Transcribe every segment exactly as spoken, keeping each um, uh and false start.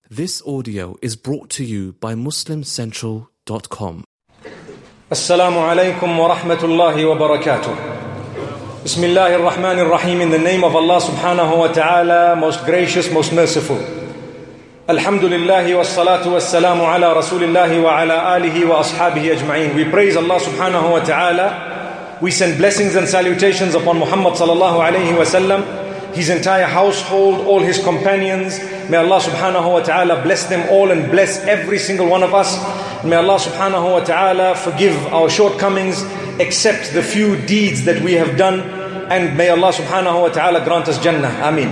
This audio is brought to you by Muslim Central dot com. Assalamu alaikum wa rahmatullahi wa barakatuh. Bismillahir Rahmanir Rahim. In the name of Allah subhanahu wa ta'ala, most gracious, most merciful. Alhamdulillahi wa salatu wa salamu ala rasulillahi wa ala alihi wa ashabihi ajma'in. We praise Allah subhanahu wa ta'ala. We send blessings and salutations upon Muhammad sallallahu alayhi wa sallam, his entire household, all his companions. May Allah subhanahu wa ta'ala bless them all and bless every single one of us. May Allah subhanahu wa ta'ala forgive our shortcomings, accept the few deeds that we have done, and may Allah subhanahu wa ta'ala grant us Jannah. Ameen.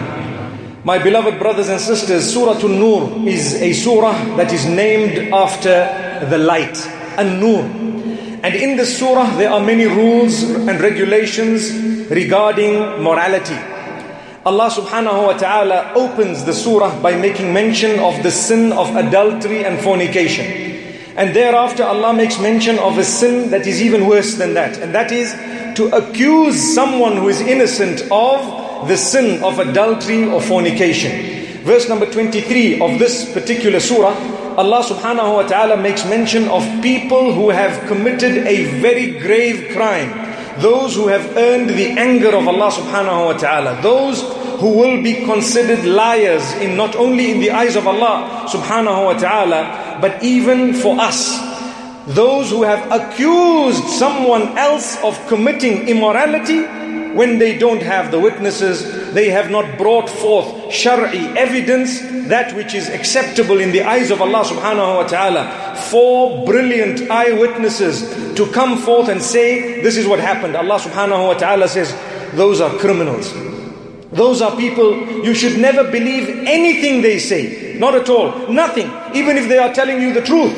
My beloved brothers and sisters, Surah An-Nur is a surah that is named after the light, An-Nur. And in this surah there are many rules and regulations regarding morality. Allah subhanahu wa ta'ala opens the surah by making mention of the sin of adultery and fornication. And thereafter Allah makes mention of a sin that is even worse than that. And that is to accuse someone who is innocent of the sin of adultery or fornication. Verse number twenty-three of this particular surah, Allah subhanahu wa ta'ala makes mention of people who have committed a very grave crime. Those who have earned the anger of Allah subhanahu wa ta'ala. Those who will be considered liars in not only in the eyes of Allah subhanahu wa ta'ala, but even for us. Those who have accused someone else of committing immorality when they don't have the witnesses, they have not brought forth shar'i evidence, that which is acceptable in the eyes of Allah subhanahu wa ta'ala. Four brilliant eyewitnesses to come forth and say, this is what happened. Allah subhanahu wa ta'ala says, those are criminals. Those are people, you should never believe anything they say. Not at all. Nothing. Even if they are telling you the truth.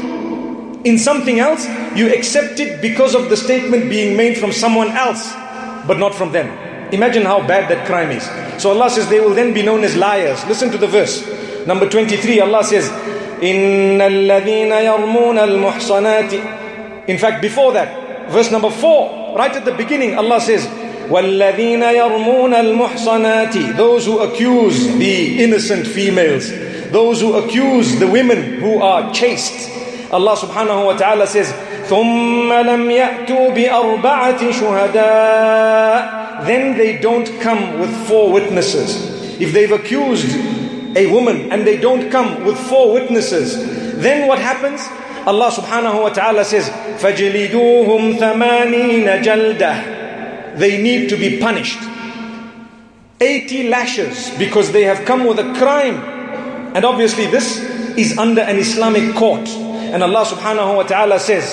In something else, you accept it because of the statement being made from someone else, but not from them. Imagine how bad that crime is. So Allah says they will then be known as liars. Listen to the verse. Number twenty-three, Allah says, إِنَّ الَّذِينَ يَرْمُونَ الْمُحْصَنَاتِ. In fact, before that, verse number four, right at the beginning, Allah says, وَالَّذِينَ يَرْمُونَ الْمُحْصَنَاتِ. Those who accuse the innocent females, those who accuse the women who are chaste. Allah subhanahu wa ta'ala says, ثُمَّ لَمْ يَأْتُوا بِأَرْبَعَةِ شُهَدَاء. Then they don't come with four witnesses. If they've accused a woman and they don't come with four witnesses, then what happens? Allah subhanahu wa ta'ala says, فَجْلِدُوهُمْ ثَمَانِينَ جَلْدَةً. They need to be punished. eighty lashes because they have come with a crime. And obviously this is under an Islamic court. And Allah subhanahu wa ta'ala says,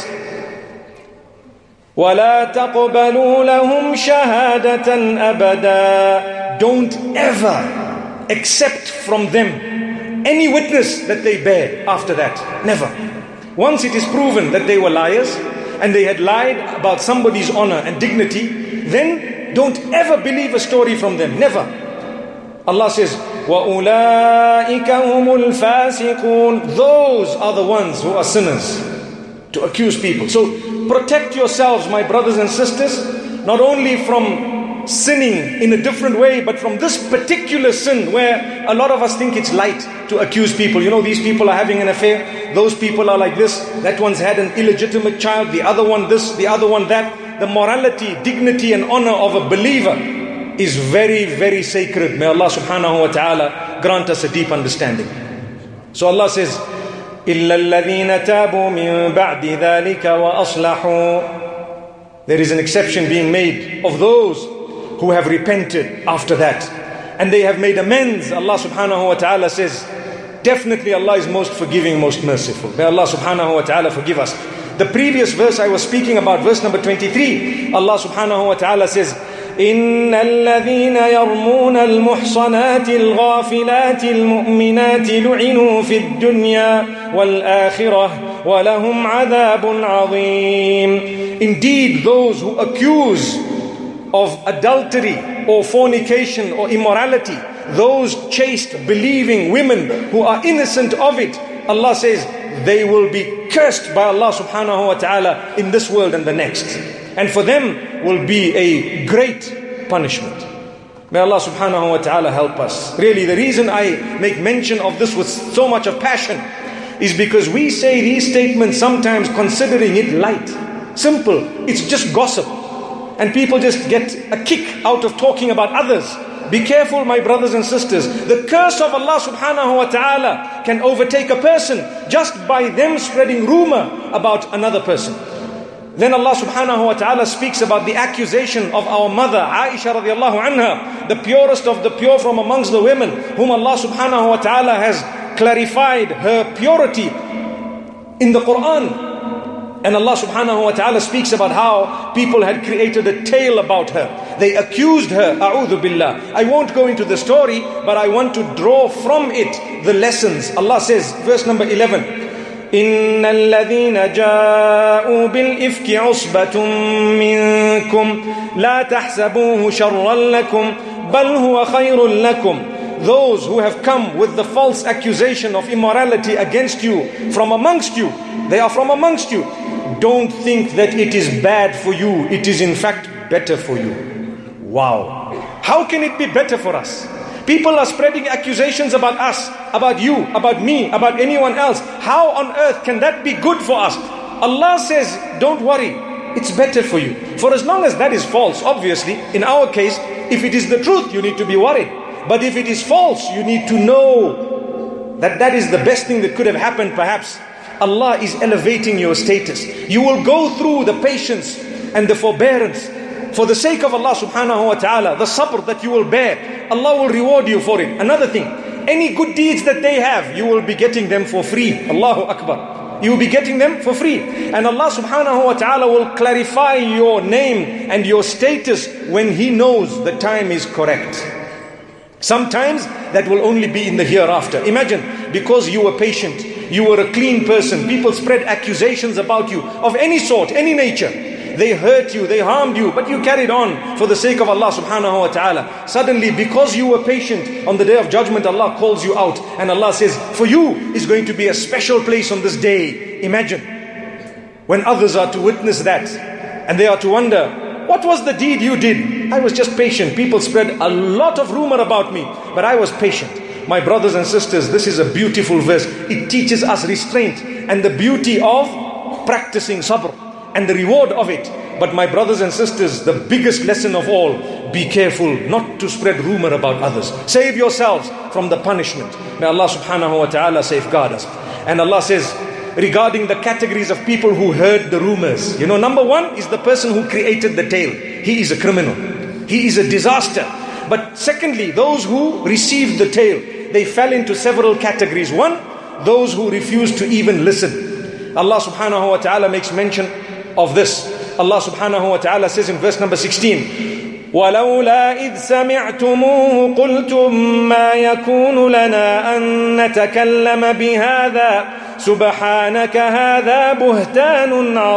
وَلَا تَقْبَلُوا لَهُمْ شَهَادَةً أَبَدًا. Don't ever accept from them any witness that they bear after that. Never. Once it is proven that they were liars and they had lied about somebody's honor and dignity, then don't ever believe a story from them. Never. Allah says, وَأُولَٰئِكَ هُمُ الْفَاسِقُونَ. Those are the ones who are sinners, to accuse people. So protect yourselves, my brothers and sisters, not only from sinning in a different way, but from this particular sin where a lot of us think it's light to accuse people. You know, these people are having an affair, those people are like this, that one's had an illegitimate child, the other one this, the other one that. The morality, dignity and honor of a believer is very, very sacred. May Allah subhanahu wa ta'ala grant us a deep understanding. So Allah says, إِلَّا الَّذِينَ تَابُوا مِن بَعْدِ ذَلِكَ وَأَصْلَحُوا. There is an exception being made of those who have repented after that. And they have made amends. Allah subhanahu wa ta'ala says, definitely Allah is most forgiving, most merciful. May Allah subhanahu wa ta'ala forgive us. The previous verse I was speaking about, verse number twenty-three, Allah subhanahu wa ta'ala says, إِنَّ الَّذِينَ يَرْمُونَ الْمُحْصَنَاتِ الْغَافِلَاتِ الْمُؤْمِنَاتِ لُعِنُوا فِي الدُّنْيَا وَالْآخِرَةِ وَلَهُمْ عَذَابٌ عَظِيمٌ. Indeed, those who accuse of adultery or fornication or immorality, those chaste, believing women who are innocent of it, Allah says, they will be cursed by Allah subhanahu wa ta'ala in this world and the next. And for them will be a great punishment. May Allah subhanahu wa ta'ala help us. Really, the reason I make mention of this with so much of passion is because we say these statements sometimes considering it light, simple, it's just gossip. And people just get a kick out of talking about others. Be careful, my brothers and sisters. The curse of Allah subhanahu wa ta'ala can overtake a person just by them spreading rumor about another person. Then Allah subhanahu wa ta'ala speaks about the accusation of our mother Aisha radiallahu anha, the purest of the pure from amongst the women, whom Allah subhanahu wa ta'ala has clarified her purity in the Quran. And Allah subhanahu wa ta'ala speaks about how people had created a tale about her. They accused her, a'udhu billah. I won't go into the story, but I want to draw from it the lessons. Allah says, verse number eleven, إِنَّ الَّذِينَ جَاءُوا بِالْإِفْكِ عُصْبَةٌ مِّنكُمْ لَا تَحْسَبُوهُ شَرًّا لَكُمْ بَلْ هُوَ خَيْرٌ لَكُمْ. Those who have come with the false accusation of immorality against you from amongst you, they are from amongst you. Don't think that it is bad for you. It is in fact better for you. Wow. How can it be better for us? People are spreading accusations about us, about you, about me, about anyone else. How on earth can that be good for us? Allah says, don't worry. It's better for you. For as long as that is false, obviously, in our case, if it is the truth, you need to be worried. But if it is false, you need to know that that is the best thing that could have happened perhaps. Allah is elevating your status. You will go through the patience and the forbearance for the sake of Allah subhanahu wa ta'ala, the sabr that you will bear. Allah will reward you for it. Another thing, any good deeds that they have, you will be getting them for free. Allahu Akbar. You will be getting them for free. And Allah subhanahu wa ta'ala will clarify your name and your status when He knows the time is correct. Sometimes that will only be in the hereafter. Imagine, because you were patient, you were a clean person, people spread accusations about you of any sort, any nature. They hurt you, they harmed you, but you carried on for the sake of Allah subhanahu wa ta'ala. Suddenly, because you were patient, on the day of judgment, Allah calls you out. And Allah says, for you is going to be a special place on this day. Imagine, when others are to witness that, and they are to wonder, what was the deed you did? I was just patient. People spread a lot of rumor about me, but I was patient. My brothers and sisters, this is a beautiful verse. It teaches us restraint and the beauty of practicing sabr and the reward of it. But my brothers and sisters, the biggest lesson of all, be careful not to spread rumor about others. Save yourselves from the punishment. May Allah subhanahu wa ta'ala safeguard us. And Allah says, regarding the categories of people who heard the rumors. You know, number one is the person who created the tale. He is a criminal. He is a disaster. But secondly, those who received the tale, they fell into several categories. One, those who refused to even listen. Allah subhanahu wa ta'ala makes mention of this. Allah subhanahu wa ta'ala says in verse number sixteen, وَلَوْلَا إِذْ سَمِعْتُمُوهُ قُلْتُمْ مَا يَكُونُ لَنَا أَن نَّتَكَلَّمَ بِهَذَا سُبْحَانَكَ هَذَا بُهْتَانٌ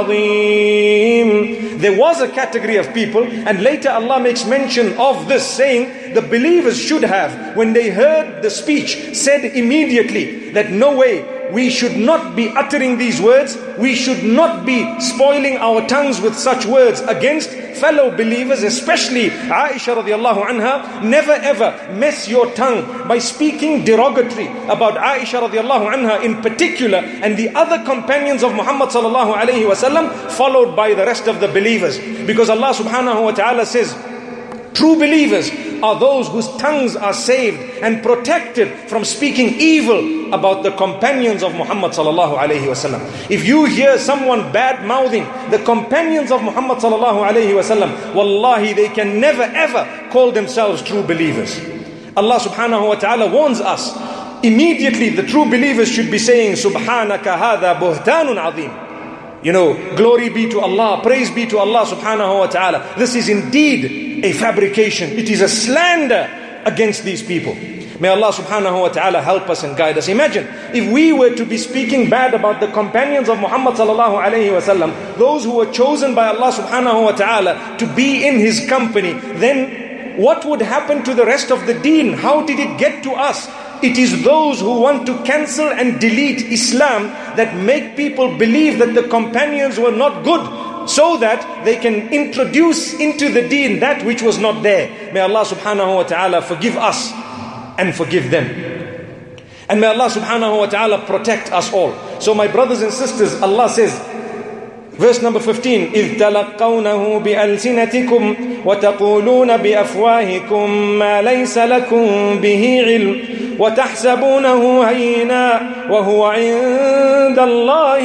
عَظِيمٌ. There was a category of people, and later Allah makes mention of this, saying the believers should have, when they heard the speech, said immediately that no way, we should not be uttering these words. We should not be spoiling our tongues with such words against fellow believers, especially Aisha radiallahu anha. Never ever mess your tongue by speaking derogatory about Aisha radiallahu anha in particular and the other companions of Muhammad sallallahu alayhi wa sallam, followed by the rest of the believers. Because Allah subhanahu wa ta'ala says, true believers are those whose tongues are saved and protected from speaking evil about the companions of Muhammad sallallahu alayhi wasallam. If you hear someone bad mouthing the companions of Muhammad sallallahu alayhi wasallam, wallahi, they can never ever call themselves true believers. Allah subhanahu wa ta'ala warns us. Immediately the true believers should be saying, Subhanaka hadha buhtanun azim. You know, glory be to Allah, praise be to Allah subhanahu wa ta'ala. This is indeed a fabrication. It is a slander against these people. May Allah subhanahu wa ta'ala help us and guide us. Imagine if we were to be speaking bad about the companions of Muhammad sallallahu alayhi wa sallam, those who were chosen by Allah subhanahu wa ta'ala to be in His company, then what would happen to the rest of the deen? How did it get to us? It is those who want to cancel and delete Islam that make people believe that the companions were not good. so that they can introduce into the deen that which was not there. May Allah subhanahu wa ta'ala forgive us and forgive them. And may Allah subhanahu wa ta'ala protect us all. So my brothers and sisters, Allah says, verse number fifteen, إِذْ تَلَقَّوْنَهُ بِأَلْسِنَتِكُمْ وَتَقُولُونَ بِأَفْوَاهِكُمْ مَا لَيْسَ لَكُمْ بِهِ عِلْمٌ وَتَحْسَبُونَهُ هَيِّنًا وَهُوَ عِندَ اللَّهِ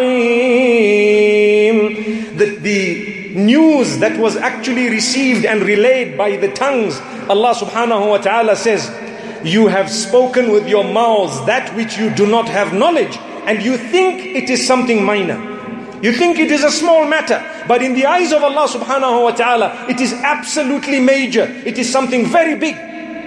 عَظِيمٌ. The, the news that was actually received and relayed by the tongues, Allah subhanahu wa ta'ala says, you have spoken with your mouths that which you do not have knowledge, and you think it is something minor. You think it is a small matter, but in the eyes of Allah subhanahu wa ta'ala, it is absolutely major. It is something very big.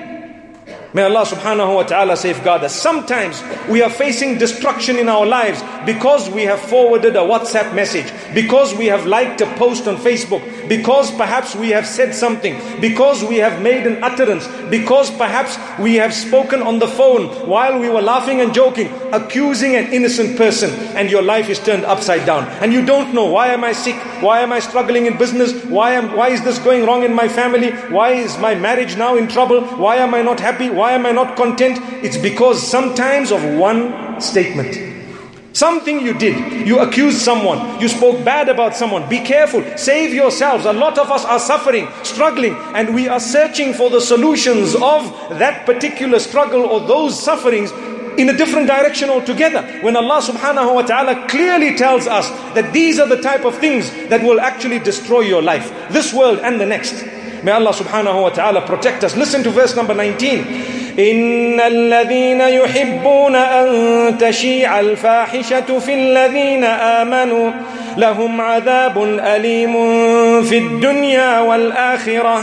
May Allah subhanahu wa ta'ala safeguard us. Sometimes we are facing destruction in our lives because we have forwarded a WhatsApp message, because we have liked a post on Facebook, because perhaps we have said something, because we have made an utterance, because perhaps we have spoken on the phone while we were laughing and joking, accusing an innocent person, and your life is turned upside down. And you don't know, why am I sick? Why am I struggling in business? Why am why is this going wrong in my family? Why is my marriage now in trouble? Why am I not happy? Why am I not content? It's because sometimes of one statement. Something you did. You accused someone. You spoke bad about someone. Be careful. Save yourselves. A lot of us are suffering, struggling, and we are searching for the solutions of that particular struggle or those sufferings in a different direction altogether. When Allah subhanahu wa ta'ala clearly tells us that these are the type of things that will actually destroy your life, this world and the next. May Allah subhanahu wa ta'ala protect us. Listen to verse number nineteen. إِنَّ الَّذِينَ يُحِبُّونَ أَن تَشِيعَ الْفَاحِشَةُ فِي الَّذِينَ آمَنُوا لَهُمْ عَذَابٌ أَلِيمٌ فِي الدُّنْيَا وَالْآخِرَةِ.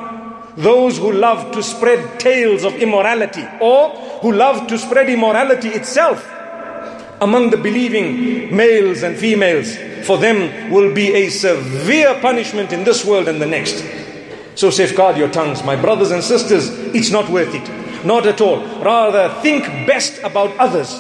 Those who love to spread tales of immorality, or who love to spread immorality itself among the believing males and females, for them will be a severe punishment in this world and the next. So safeguard your tongues, my brothers and sisters. It's not worth it. Not at all. Rather, think best about others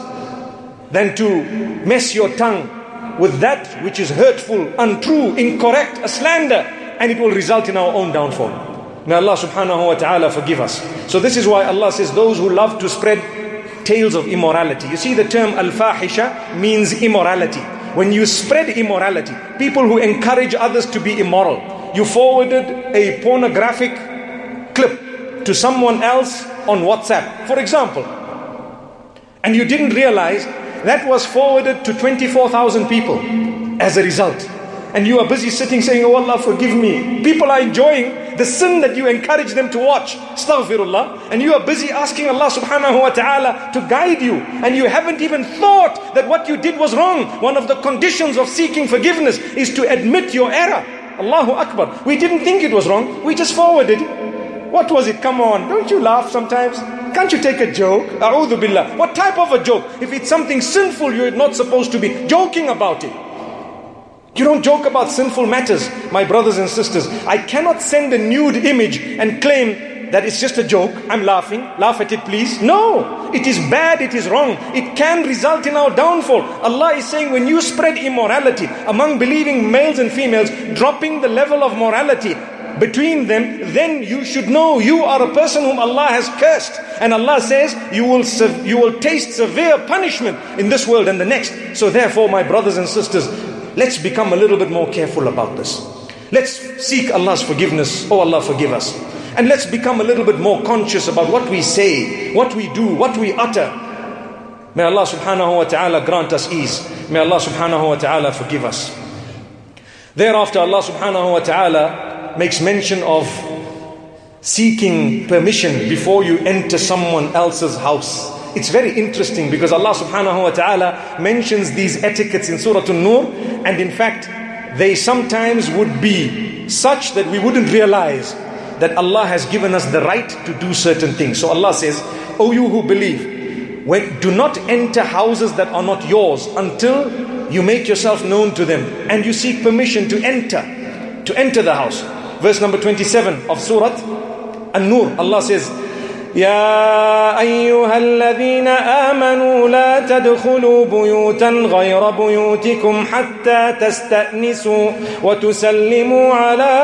than to mess your tongue with that which is hurtful, untrue, incorrect, a slander, and it will result in our own downfall. May Allah subhanahu wa ta'ala forgive us. So this is why Allah says those who love to spread tales of immorality. You see, the term al-fahisha means immorality. When you spread immorality, people who encourage others to be immoral. You forwarded a pornographic clip to someone else on WhatsApp, for example, and you didn't realize that was forwarded to twenty-four thousand people as a result. And you are busy sitting saying, oh Allah, forgive me. People are enjoying the sin that you encourage them to watch. Astaghfirullah. And you are busy asking Allah subhanahu wa ta'ala to guide you. And you haven't even thought that what you did was wrong. One of the conditions of seeking forgiveness is to admit your error. Allahu Akbar. We didn't think it was wrong. We just forwarded. What was it? Come on. Don't you laugh sometimes? Can't you take a joke? A'udhu billah. What type of a joke? If it's something sinful, you're not supposed to be joking about it. You don't joke about sinful matters, my brothers and sisters. I cannot send a nude image and claim that it's just a joke. I'm laughing. Laugh at it, please. No, it is bad. It is wrong. It can result in our downfall. Allah is saying when you spread immorality among believing males and females, dropping the level of morality between them, then you should know you are a person whom Allah has cursed. And Allah says you will you will taste severe punishment in this world and the next. So therefore, my brothers and sisters, let's become a little bit more careful about this. Let's seek Allah's forgiveness. Oh Allah, forgive us. And let's become a little bit more conscious about what we say, what we do, what we utter. May Allah subhanahu wa ta'ala grant us ease. May Allah subhanahu wa ta'ala forgive us. Thereafter, Allah subhanahu wa ta'ala makes mention of seeking permission before you enter someone else's house. It's very interesting because Allah subhanahu wa ta'ala mentions these etiquettes in Surah An-Nur, and in fact they sometimes would be such that we wouldn't realize that Allah has given us the right to do certain things. So Allah says, O you who believe, when, do not enter houses that are not yours until you make yourself known to them and you seek permission to enter, to enter the house. Verse number twenty-seven of Surah An-Nur, Allah says, يا أيها الذين آمنوا لا تدخلوا بيوتا غير بيوتكم حتى تستأنسوا وتسلموا على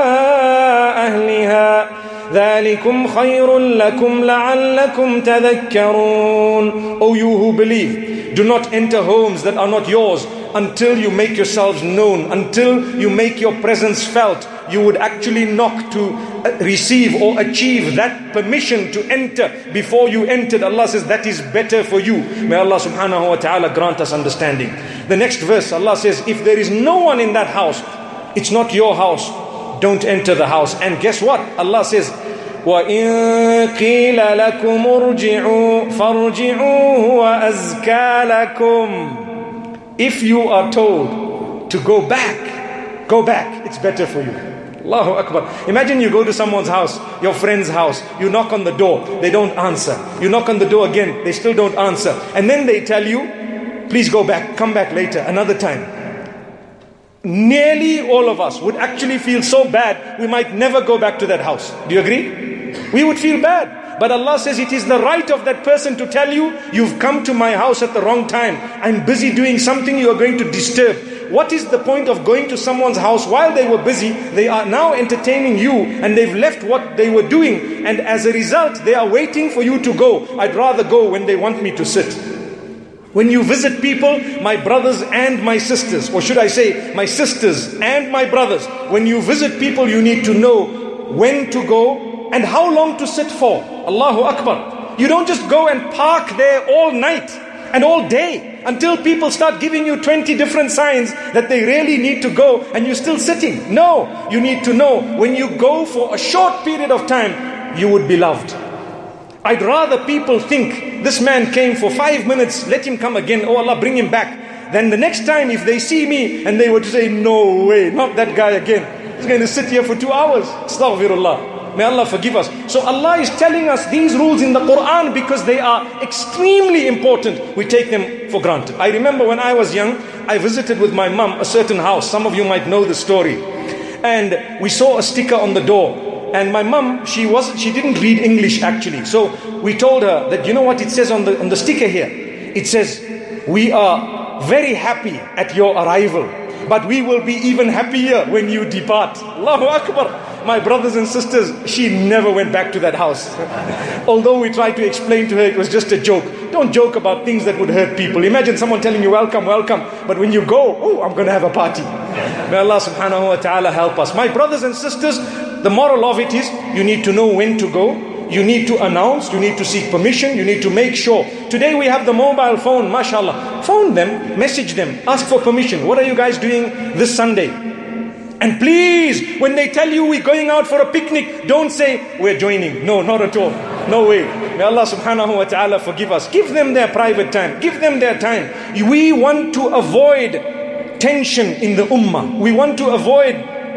أهلها ذلكم خير لكم لعلكم تذكرون. O you who believe, do not enter homes that are not yours until you make yourselves known, until you make your presence felt. You would actually knock to receive or achieve that permission to enter before you entered. Allah says that is better for you. May Allah subhanahu wa ta'ala grant us understanding. The next verse, Allah says, if there is no one in that house, it's not your house, don't enter the house. And guess what? Allah says, وَإِن قِيلَ لَكُمُ ارْجِعُوا فَارْجِعُوا هُوَ أَزْكَى لَكُمْ. If you are told to go back, go back, it's better for you. Allahu Akbar. Imagine you go to someone's house, your friend's house, you knock on the door, they don't answer. You knock on the door again, they still don't answer. And then they tell you, please go back, come back later, another time. Nearly all of us would actually feel so bad, we might never go back to that house. Do you agree? We would feel bad. But Allah says it is the right of that person to tell you, you've come to my house at the wrong time. I'm busy doing something you are going to disturb. What is the point of going to someone's house while they were busy? They are now entertaining you and they've left what they were doing. And as a result, they are waiting for you to go. I'd rather go when they want me to sit. When you visit people, my brothers and my sisters, or should I say, my sisters and my brothers, when you visit people, you need to know when to go and how long to sit for. Allahu Akbar. You don't just go and park there all night and all day until people start giving you twenty different signs that they really need to go and you're still sitting. No, you need to know when you go for a short period of time, you would be loved. I'd rather people think this man came for five minutes, let him come again, oh Allah, bring him back. Then the next time if they see me and they were to say, no way, not that guy again. He's going to sit here for two hours. Astaghfirullah. May Allah forgive us. So Allah is telling us these rules in the Quran because they are extremely important. We take them for granted. I remember when I was young, I visited with my mum a certain house. Some of you might know the story. And we saw a sticker on the door. And my mum, she was she didn't read English actually. So we told her that, you know what it says on the on the sticker here? It says, we are very happy at your arrival, but we will be even happier when you depart. Allahu Akbar. My brothers and sisters, she never went back to that house. Although we tried to explain to her it was just a joke. Don't joke about things that would hurt people. Imagine someone telling you, welcome, welcome. But when you go, oh, I'm going to have a party. May Allah subhanahu wa ta'ala help us. My brothers and sisters, the moral of it is, you need to know when to go. You need to announce, you need to seek permission, you need to make sure. Today we have the mobile phone, mashallah. Phone them, message them, ask for permission. What are you guys doing this Sunday? And please, when they tell you we're going out for a picnic, don't say, we're joining. No, not at all. No way. May Allah subhanahu wa ta'ala forgive us. Give them their private time. Give them their time. We want to avoid tension in the ummah. We want to avoid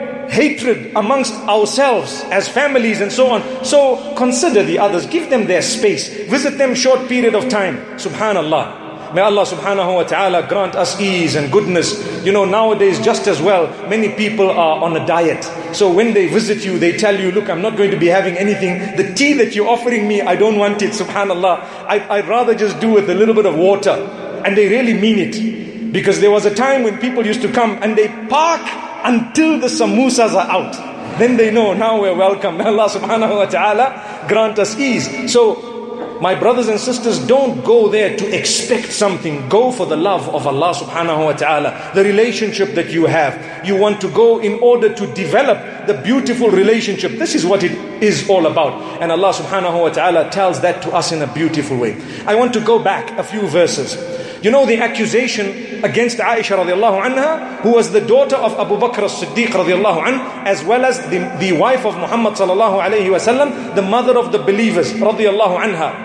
hatred amongst ourselves as families and so on. So consider the others. Give them their space. Visit them short period of time. Subhanallah. May Allah subhanahu wa ta'ala grant us ease and goodness. You know, nowadays just as well, many people are on a diet. So when they visit you, they tell you, look, I'm not going to be having anything. The tea that you're offering me, I don't want it, subhanallah. I, I'd rather just do with a little bit of water. And they really mean it. Because there was a time when people used to come and they park until the samosas are out. Then they know, now we're welcome. May Allah subhanahu wa ta'ala grant us ease. So, my brothers and sisters, don't go there to expect something. Go for the love of Allah subhanahu wa ta'ala. The relationship that you have. You want to go in order to develop the beautiful relationship. This is what it is all about. And Allah subhanahu wa ta'ala tells that to us in a beautiful way. I want to go back a few verses. You know the accusation against Aisha radiallahu anha, who was the daughter of Abu Bakr as-Siddiq radiallahu anhu, as well as the, the wife of Muhammad sallallahu alayhi wa sallam, the mother of the believers radiallahu anha.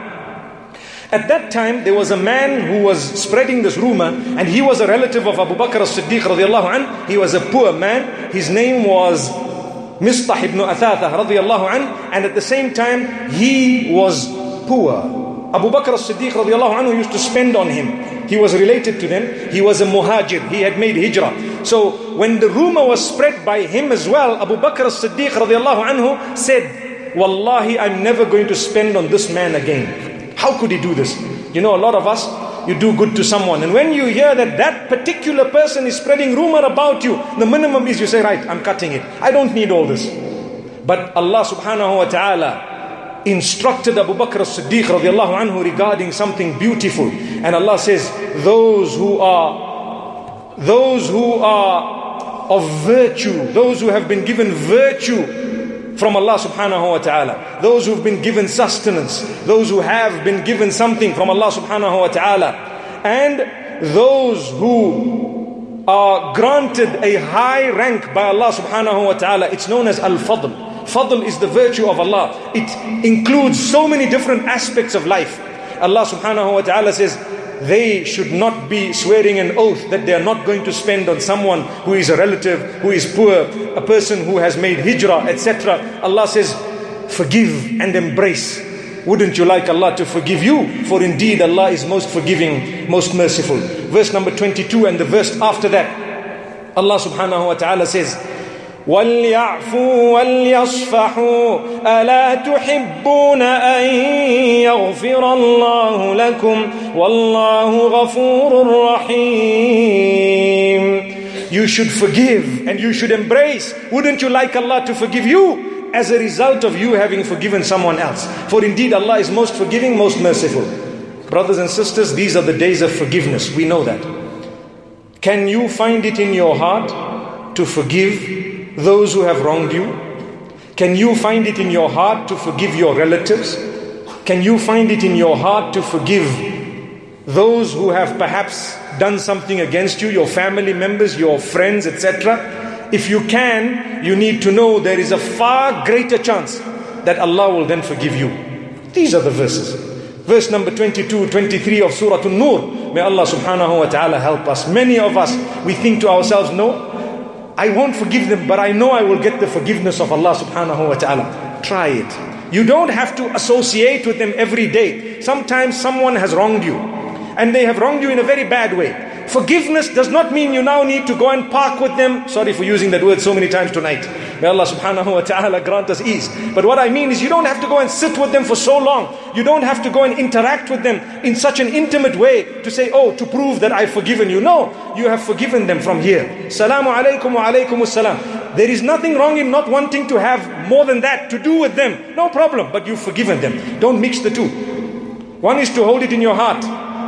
At that time, there was a man who was spreading this rumor, and he was a relative of Abu Bakr as-Siddiq radiallahu anhu. He was a poor man. His name was Mistah ibn Athatha radiallahu anhu, and at the same time, he was poor. Abu Bakr as-Siddiq radiallahu anhu used to spend on him. He was related to them. He was a muhajir. He had made hijrah. So when the rumor was spread by him as well, Abu Bakr as-Siddiq radiallahu anhu said, wallahi, I'm never going to spend on this man again. How could he do this? You know, a lot of us, you do good to someone, and when you hear that that particular person is spreading rumor about you, the minimum is you say, right, I'm cutting it. I don't need all this. But Allah subhanahu wa ta'ala instructed Abu Bakr as-Siddiq radiallahu anhu regarding something beautiful. And Allah says, those who are, those who are of virtue, those who have been given virtue from Allah subhanahu wa ta'ala, those who have been given sustenance, those who have been given something from Allah subhanahu wa ta'ala, and those who are granted a high rank by Allah subhanahu wa ta'ala, it's known as al-fadl. Fadl is the virtue of Allah. It includes so many different aspects of life. Allah subhanahu wa ta'ala says, they should not be swearing an oath that they are not going to spend on someone who is a relative, who is poor, a person who has made hijrah, et cetera. Allah says, forgive and embrace. Wouldn't you like Allah to forgive you? For indeed Allah is most forgiving, most merciful. Verse number twenty-two and the verse after that, Allah subhanahu wa ta'ala says, وَلْيَعْفُوا وَلْيَصْفَحُوا أَلَا تُحِبُّونَ أَن يَغْفِرَ اللَّهُ لَكُمْ وَاللَّهُ غَفُورٌ رَحِيمٌ. You should forgive and you should embrace. Wouldn't you like Allah to forgive you as a result of you having forgiven someone else? For indeed Allah is most forgiving, most merciful. Brothers and sisters, these are the days of forgiveness. We know that. Can you find it in your heart to forgive those who have wronged you? Can you find it in your heart to forgive your relatives? Can you find it in your heart to forgive those who have perhaps done something against you, your family members, your friends, et cetera? If you can, you need to know there is a far greater chance that Allah will then forgive you. These are the verses. Verse number twenty-two, twenty-three of Surah An-Nur. May Allah subhanahu wa ta'ala help us. Many of us, we think to ourselves, no, I won't forgive them, but I know I will get the forgiveness of Allah subhanahu wa ta'ala. Try it. You don't have to associate with them every day. Sometimes someone has wronged you, and they have wronged you in a very bad way. Forgiveness does not mean you now need to go and park with them. Sorry for using that word so many times tonight. May Allah subhanahu wa ta'ala grant us ease. But what I mean is you don't have to go and sit with them for so long. You don't have to go and interact with them in such an intimate way to say, oh, to prove that I've forgiven you. No, you have forgiven them from here. Salamu alaykum wa alaykum assalam. There is nothing wrong in not wanting to have more than that to do with them. No problem, but you've forgiven them. Don't mix the two. One is to hold it in your heart.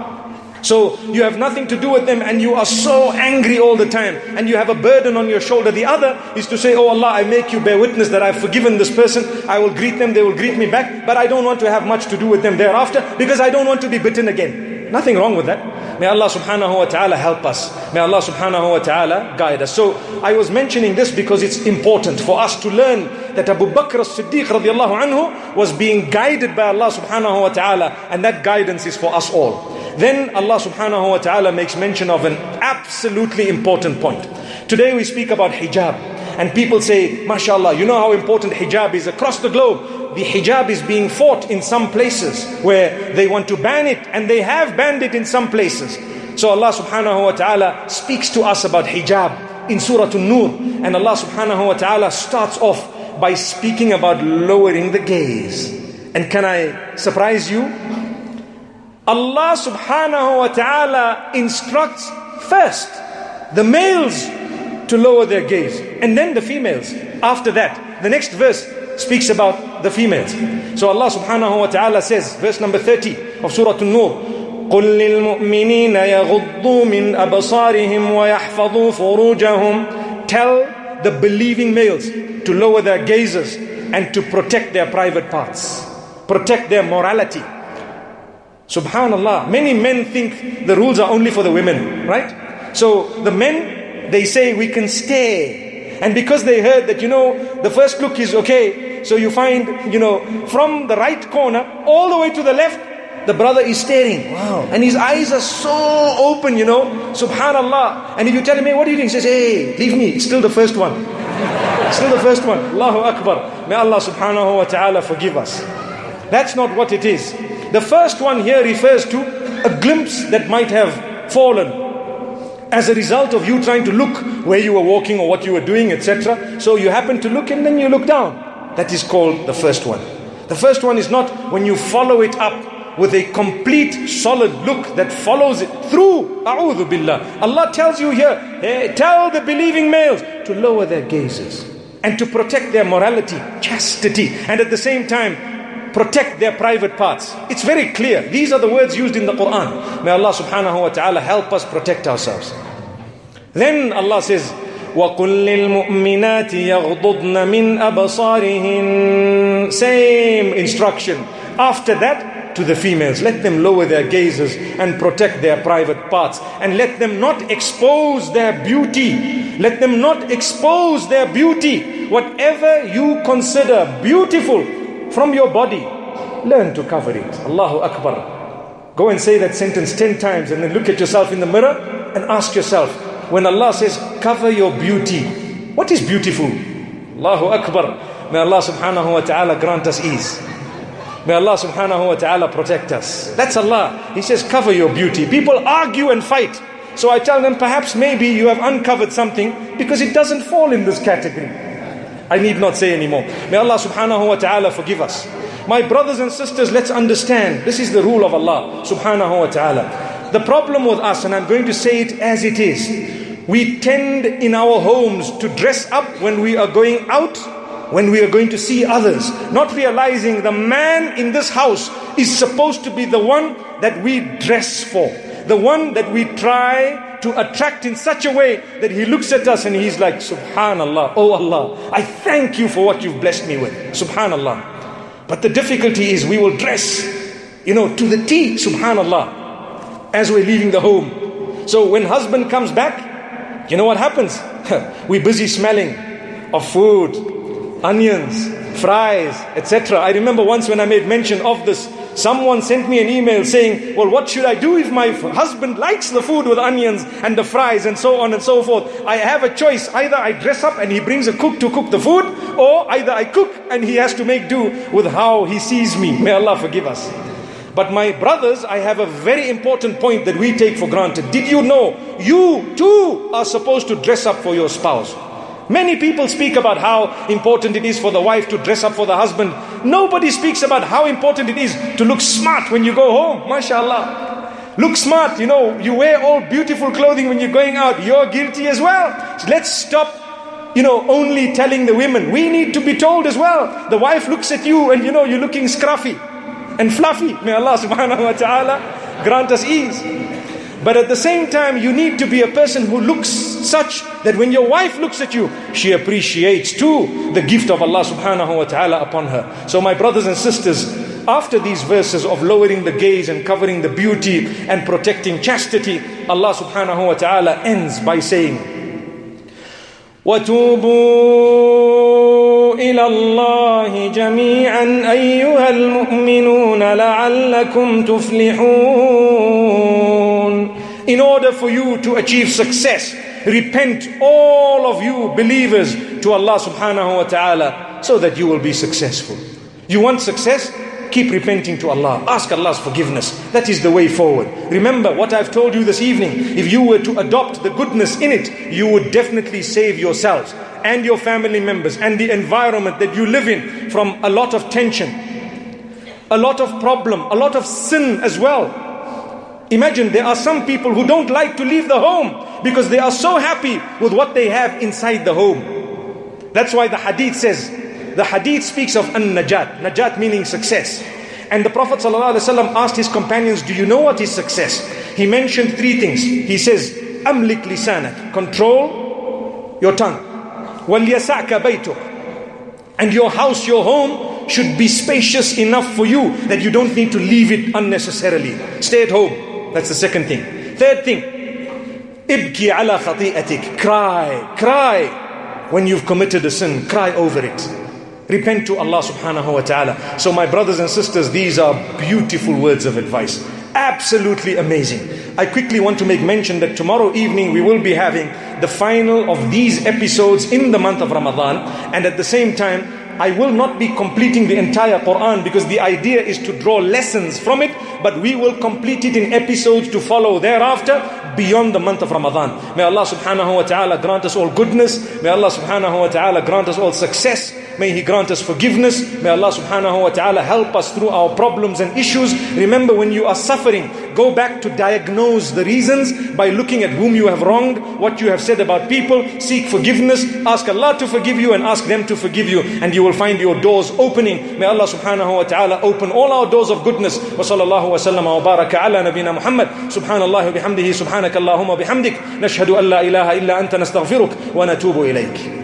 So you have nothing to do with them and you are so angry all the time and you have a burden on your shoulder. The other is to say, oh Allah, I make you bear witness that I've forgiven this person. I will greet them, they will greet me back, but I don't want to have much to do with them thereafter because I don't want to be bitten again. Nothing wrong with that. May Allah subhanahu wa ta'ala help us. May Allah subhanahu wa ta'ala guide us. So I was mentioning this because it's important for us to learn that Abu Bakr as-Siddiq radiallahu anhu was being guided by Allah subhanahu wa ta'ala, and that guidance is for us all. Then Allah subhanahu wa ta'ala makes mention of an absolutely important point. Today we speak about hijab. And people say, mashallah, you know how important hijab is across the globe. The hijab is being fought in some places where they want to ban it, and they have banned it in some places. So Allah subhanahu wa ta'ala speaks to us about hijab in Surah An-Nur. And Allah subhanahu wa ta'ala starts off by speaking about lowering the gaze. And can I surprise you? Allah subhanahu wa ta'ala instructs first the males to lower their gaze, and then the females. After that, the next verse speaks about the females. So Allah subhanahu wa ta'ala says, verse number thirty of Surah An-Nur, قُلْ لِلْمُؤْمِنِينَ يَغُضُّوا مِنْ أَبْصَارِهِمْ وَيَحْفَظُوا فُرُوجَهُمْ. Tell the believing males to lower their gazes and to protect their private parts, protect their morality. Subhanallah, many men think the rules are only for the women, right? So the men, they say we can stare. And because they heard that, you know, the first look is okay, so you find, you know, from the right corner all the way to the left, the brother is staring. Wow. And his eyes are so open, you know, Subhanallah. And if you tell him, hey, what do you think? He says, hey, leave me, it's still the first one. It's still the first one. Allahu Akbar. May Allah subhanahu wa ta'ala forgive us. That's not what it is. The first one here refers to a glimpse that might have fallen as a result of you trying to look where you were walking or what you were doing, et cetera. So you happen to look and then you look down. that is called the first one. The first one is not when you follow it up with a complete solid look that follows it through. A'udhu billah. Allah tells you here, hey, tell the believing males to lower their gazes and to protect their morality, chastity, and at the same time protect their private parts. It's very clear. These are the words used in the Quran. May Allah subhanahu wa ta'ala help us protect ourselves. Then Allah says, وَقُلْ لِلْمُؤْمِنَاتِ يَغْضُضْنَ مِنْ أَبْصَارِهِنْ. Same instruction. After that, to the females, let them lower their gazes and protect their private parts, and let them not expose their beauty. Let them not expose their beauty. Whatever you consider beautiful from your body, learn to cover it. Allahu Akbar. Go and say that sentence ten times and then look at yourself in the mirror and ask yourself, when Allah says cover your beauty, what is beautiful? Allahu Akbar. May Allah subhanahu wa ta'ala grant us ease. May Allah subhanahu wa ta'ala protect us. That's Allah. He says cover your beauty. People argue and fight. So I tell them, perhaps maybe you have uncovered something because it doesn't fall in this category. I need not say anymore. May Allah subhanahu wa ta'ala forgive us. My brothers and sisters, let's understand, this is the rule of Allah subhanahu wa ta'ala. The problem with us, and I'm going to say it as it is, we tend in our homes to dress up when we are going out, when we are going to see others, not realizing the man in this house is supposed to be the one that we dress for, the one that we try to attract in such a way that he looks at us and he's like, Subhanallah, oh Allah, I thank you for what you've blessed me with. Subhanallah. But the difficulty is we will dress, you know, to the T, Subhanallah, as we're leaving the home. So when husband comes back, you know what happens? We're busy smelling of food, onions, fries, et cetera. I remember once when I made mention of this, someone sent me an email saying, well, what should I do if my husband likes the food with onions and the fries and so on and so forth? I have a choice. Either I dress up and he brings a cook to cook the food, or either I cook and he has to make do with how he sees me. May Allah forgive us. But my brothers, I have a very important point that we take for granted. Did you know you too are supposed to dress up for your spouse? Many people speak about how important it is for the wife to dress up for the husband. Nobody speaks about how important it is to look smart when you go home. MashaAllah. Look smart, you know, you wear all beautiful clothing when you're going out. You're guilty as well. So let's stop, you know, only telling the women. We need to be told as well. The wife looks at you and, you know, you're looking scruffy and fluffy. May Allah subhanahu wa ta'ala grant us ease. But at the same time, you need to be a person who looks such that when your wife looks at you, she appreciates too the gift of Allah subhanahu wa ta'ala upon her. So my brothers and sisters, after these verses of lowering the gaze and covering the beauty and protecting chastity, Allah subhanahu wa ta'ala ends by saying, وَتُوبُوا إِلَى اللَّهِ جَمِيعًا أَيُّهَا الْمُؤْمِنُونَ لَعَلَّكُمْ تُفْلِحُونَ. In order for you to achieve success, repent all of you believers to Allah subhanahu wa ta'ala so that you will be successful. You want success? Keep repenting to Allah. Ask Allah's forgiveness. That is the way forward. Remember what I've told you this evening. If you were to adopt the goodness in it, you would definitely save yourselves and your family members and the environment that you live in from a lot of tension, a lot of problem, a lot of sin as well. Imagine there are some people who don't like to leave the home because they are so happy with what they have inside the home. That's why the hadith says, the hadith speaks of an-najat, najat meaning success. And the Prophet ﷺ asked his companions, do you know what is success? He mentioned three things. He says, amlik lisanak, control your tongue. وَلْيَسَعْكَ بَيْتُكَ, and your house, your home should be spacious enough for you that you don't need to leave it unnecessarily. Stay at home. That's the second thing. Third thing, ibki ala khati'atik, cry, cry when you've committed a sin, cry over it. Repent to Allah subhanahu wa ta'ala. So my brothers and sisters, these are beautiful words of advice. Absolutely amazing. I quickly want to make mention that tomorrow evening we will be having the final of these episodes in the month of Ramadan, and at the same time I will not be completing the entire Quran because the idea is to draw lessons from it, but we will complete it in episodes to follow thereafter beyond the month of Ramadan. May Allah subhanahu wa ta'ala grant us all goodness. May Allah subhanahu wa ta'ala grant us all success. May He grant us forgiveness. May Allah subhanahu wa ta'ala help us through our problems and issues. Remember, when you are suffering, go back to diagnose the reasons by looking at whom you have wronged, what you have said about people. Seek forgiveness, ask Allah to forgive you and ask them to forgive you, and you will find your doors opening. May Allah subhanahu wa ta'ala open all our doors of goodness. Wa sallallahu wa sallam wa baraka ala nabina Muhammad. Subhanallah wa bihamdihi, subhanaka Allahumma bihamdik. Nashhadu an la ilaha illa anta nastaghfiruk wa natubu ilayk.